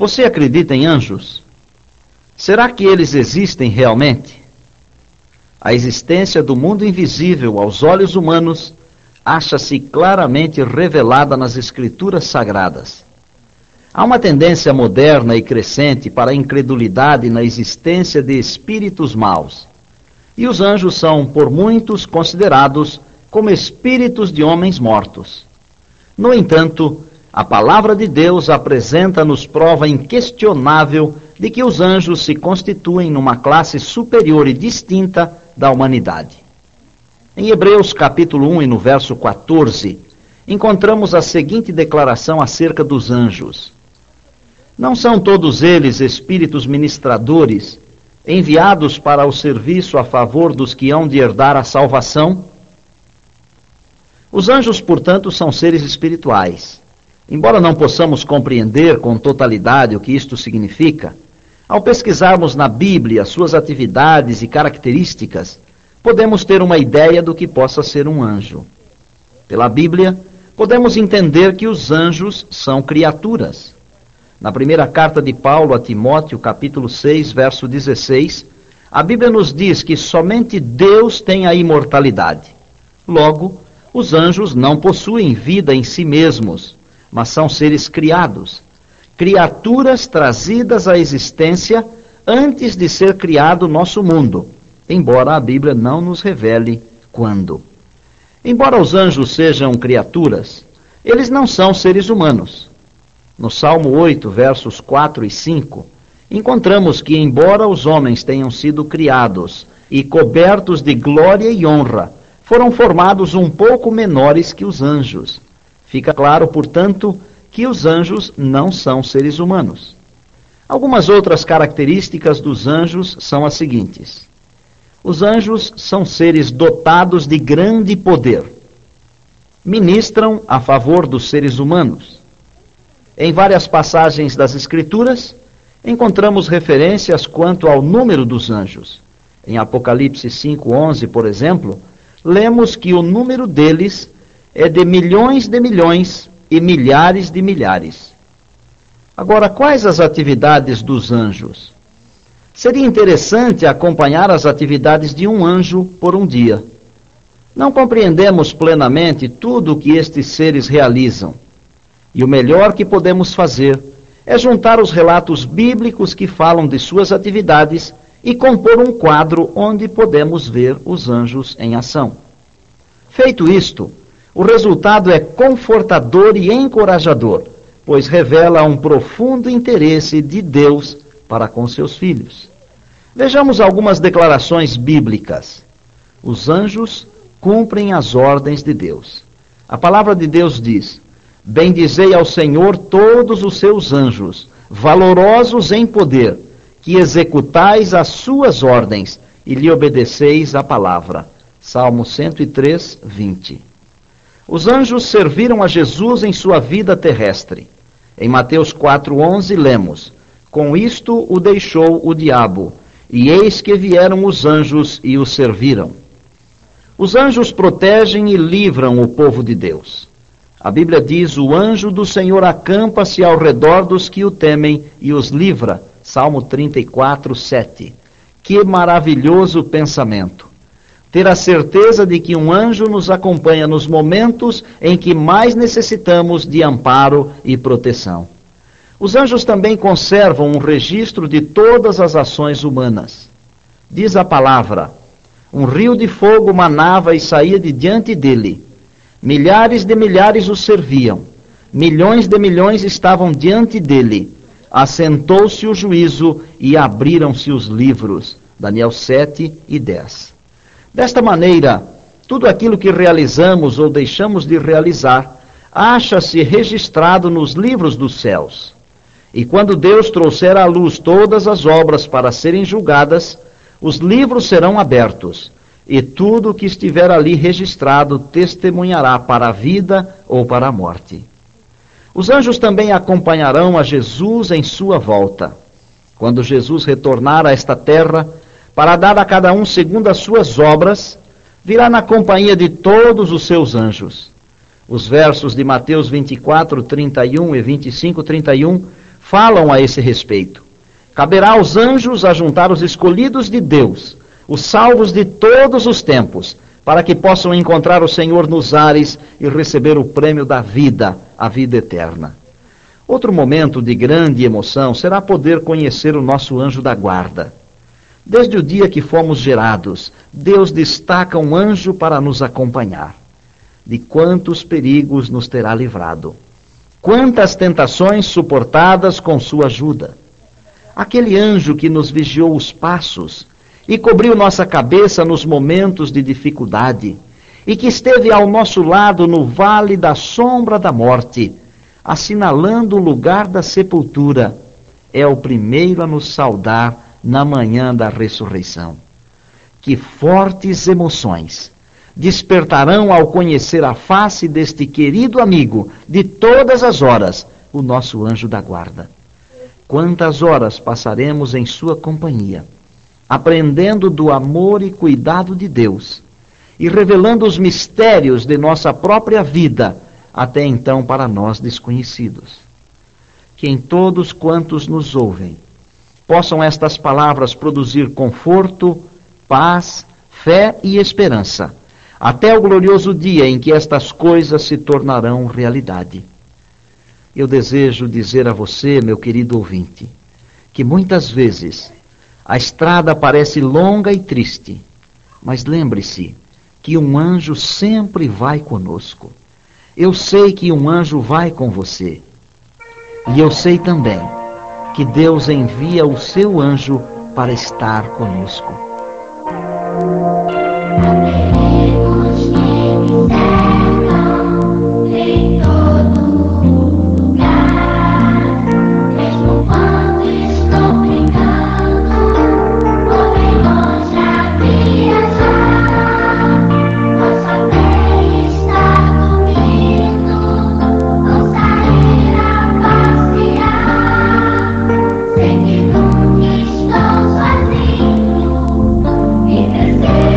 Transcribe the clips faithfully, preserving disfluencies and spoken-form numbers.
Você acredita em anjos? Será que eles existem realmente? A existência do mundo invisível aos olhos humanos acha-se claramente revelada nas Escrituras Sagradas. Há uma tendência moderna e crescente para a incredulidade na existência de espíritos maus. E os anjos são, por muitos, considerados como espíritos de homens mortos. No entanto, a palavra de Deus apresenta-nos prova inquestionável de que os anjos se constituem numa classe superior e distinta da humanidade. Em Hebreus capítulo um e no verso quatorze, encontramos a seguinte declaração acerca dos anjos. Não são todos eles espíritos ministradores, enviados para o serviço a favor dos que hão de herdar a salvação? Os anjos, portanto, são seres espirituais. Embora não possamos compreender com totalidade o que isto significa, ao pesquisarmos na Bíblia suas atividades e características, podemos ter uma ideia do que possa ser um anjo. Pela Bíblia, podemos entender que os anjos são criaturas. Na primeira carta de Paulo a Timóteo, capítulo seis, verso dezesseis, a Bíblia nos diz que somente Deus tem a imortalidade. Logo, os anjos não possuem vida em si mesmos, mas são seres criados, criaturas trazidas à existência antes de ser criado o nosso mundo, embora a Bíblia não nos revele quando. Embora os anjos sejam criaturas, eles não são seres humanos. No Salmo oito, versos quatro e cinco, encontramos que, embora os homens tenham sido criados e cobertos de glória e honra, foram formados um pouco menores que os anjos. Fica claro, portanto, que os anjos não são seres humanos. Algumas outras características dos anjos são as seguintes. Os anjos são seres dotados de grande poder. Ministram a favor dos seres humanos. Em várias passagens das Escrituras, encontramos referências quanto ao número dos anjos. Em Apocalipse cinco, onze, por exemplo, lemos que o número deles é de milhões de milhões e milhares de milhares. Agora, quais as atividades dos anjos? Seria interessante acompanhar as atividades de um anjo por um dia. Não compreendemos plenamente tudo o que estes seres realizam. E o melhor que podemos fazer é juntar os relatos bíblicos que falam de suas atividades e compor um quadro onde podemos ver os anjos em ação. Feito isto, o resultado é confortador e encorajador, pois revela um profundo interesse de Deus para com seus filhos. Vejamos algumas declarações bíblicas. Os anjos cumprem as ordens de Deus. A palavra de Deus diz: bendizei ao Senhor todos os seus anjos, valorosos em poder, que executais as suas ordens e lhe obedeceis a palavra. Salmo cento e três, vinte. Os anjos serviram a Jesus em sua vida terrestre. Em Mateus quatro, onze, lemos: com isto o deixou o diabo, e eis que vieram os anjos e o serviram. Os anjos protegem e livram o povo de Deus. A Bíblia diz: o anjo do Senhor acampa-se ao redor dos que o temem e os livra. Salmo trinta e quatro, sete. Que maravilhoso pensamento! Ter a certeza de que um anjo nos acompanha nos momentos em que mais necessitamos de amparo e proteção. Os anjos também conservam um registro de todas as ações humanas. Diz a palavra: um rio de fogo manava e saía de diante dele. Milhares de milhares o serviam. Milhões de milhões estavam diante dele. Assentou-se o juízo e abriram-se os livros. Daniel sete e dez. Desta maneira, tudo aquilo que realizamos ou deixamos de realizar acha-se registrado nos livros dos céus. E quando Deus trouxer à luz todas as obras para serem julgadas, os livros serão abertos, e tudo o que estiver ali registrado testemunhará para a vida ou para a morte. Os anjos também acompanharão a Jesus em sua volta. Quando Jesus retornar a esta terra, para dar a cada um segundo as suas obras, virá na companhia de todos os seus anjos. Os versos de Mateus vinte e quatro, trinta e um e vinte e cinco, trinta e um falam a esse respeito. Caberá aos anjos ajuntar os escolhidos de Deus, os salvos de todos os tempos, para que possam encontrar o Senhor nos ares e receber o prêmio da vida, a vida eterna. Outro momento de grande emoção será poder conhecer o nosso anjo da guarda. Desde o dia que fomos gerados, Deus destaca um anjo para nos acompanhar. De quantos perigos nos terá livrado! Quantas tentações suportadas com sua ajuda! Aquele anjo que nos vigiou os passos e cobriu nossa cabeça nos momentos de dificuldade, e que esteve ao nosso lado no vale da sombra da morte, assinalando o lugar da sepultura, é o primeiro a nos saudar na manhã da ressurreição. Que fortes emoções despertarão ao conhecer a face deste querido amigo de todas as horas, o nosso anjo da guarda. Quantas horas passaremos em sua companhia, aprendendo do amor e cuidado de Deus e revelando os mistérios de nossa própria vida, até então para nós desconhecidos. Que em todos quantos nos ouvem, possam estas palavras produzir conforto, paz, fé e esperança, até o glorioso dia em que estas coisas se tornarão realidade. Eu desejo dizer a você, meu querido ouvinte, que muitas vezes a estrada parece longa e triste, mas lembre-se que um anjo sempre vai conosco. Eu sei que um anjo vai com você. E eu sei também que Deus envia o seu anjo para estar conosco. Sei que nunca estou sozinho e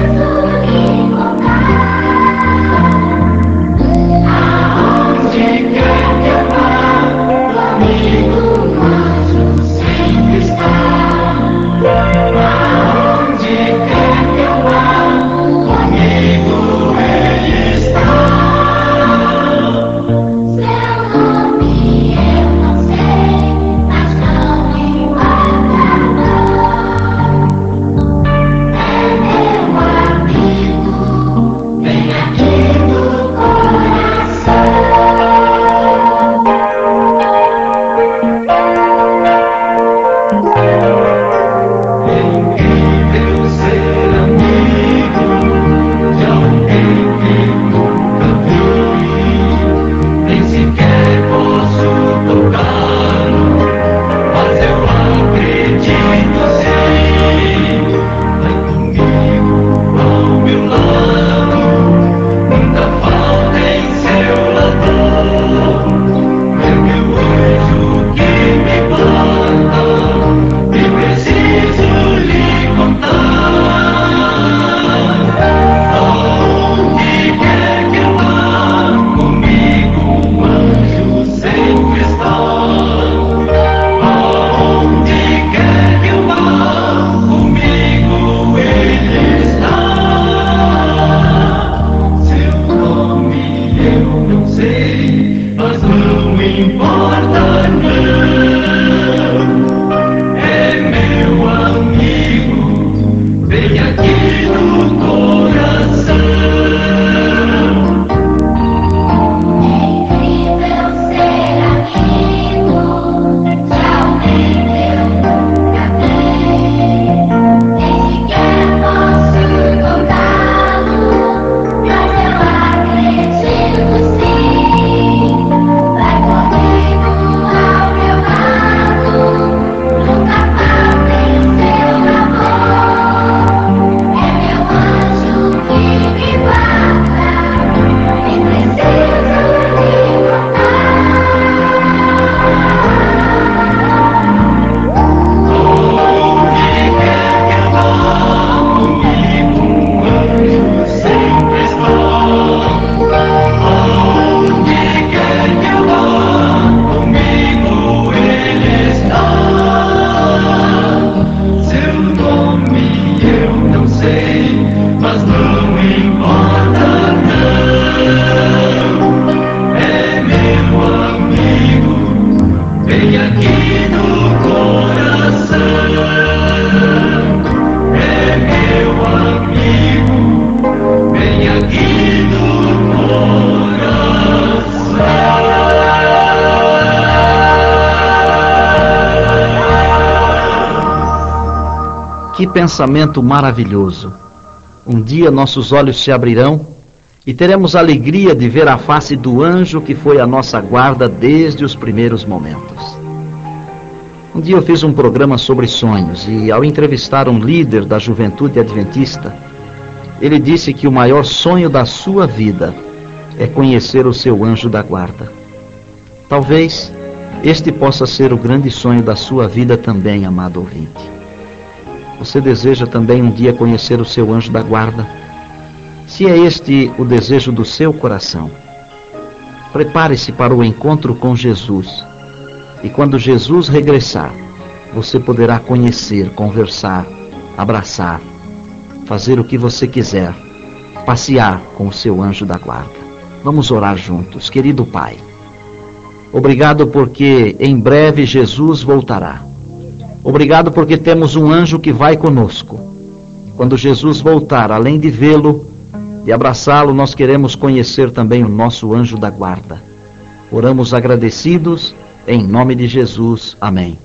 Que pensamento maravilhoso! Um dia nossos olhos se abrirão e teremos a alegria de ver a face do anjo que foi a nossa guarda desde os primeiros momentos. Um dia eu fiz um programa sobre sonhos e, ao entrevistar um líder da juventude adventista, ele disse que o maior sonho da sua vida é conhecer o seu anjo da guarda. Talvez este possa ser o grande sonho da sua vida também, amado ouvinte. Você deseja também um dia conhecer o seu anjo da guarda? Se é este o desejo do seu coração, prepare-se para o encontro com Jesus. E quando Jesus regressar, você poderá conhecer, conversar, abraçar, fazer o que você quiser, passear com o seu anjo da guarda. Vamos orar juntos. Querido Pai, obrigado porque em breve Jesus voltará. Obrigado porque temos um anjo que vai conosco. Quando Jesus voltar, além de vê-lo, de abraçá-lo, nós queremos conhecer também o nosso anjo da guarda. Oramos agradecidos, em nome de Jesus. Amém.